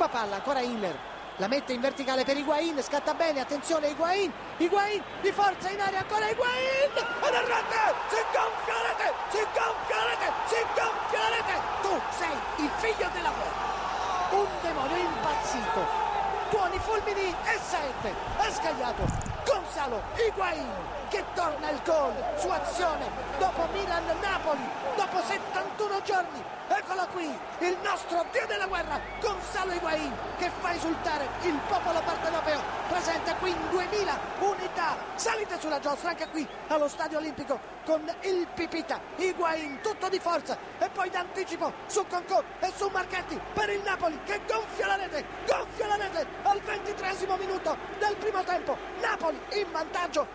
prima palla, ancora Hiller, la mette in verticale per Higuain, scatta bene, attenzione Higuain di forza in aria, ancora Higuain, ed è rete, si gonfia la rete, si gonfia la rete, si gonfia la rete. Tu sei il figlio della guerra, un demonio impazzito, tuoni, fulmini e saette, è scagliato Gonzalo Higuain che torna il gol su azione dopo Milan-Napoli, dopo 71 giorni. Eccolo qui, il nostro dio della guerra, Gonzalo Higuain, che fa esultare il popolo partenopeo, presente qui in 2000 unità. Salite sulla giostra anche qui allo Stadio Olimpico con il Pipita Higuain, tutto di forza e poi d'anticipo su Concò e su Marchetti per il Napoli che gonfia la rete al 23esimo minuto del primo tempo. Napoli in vantaggio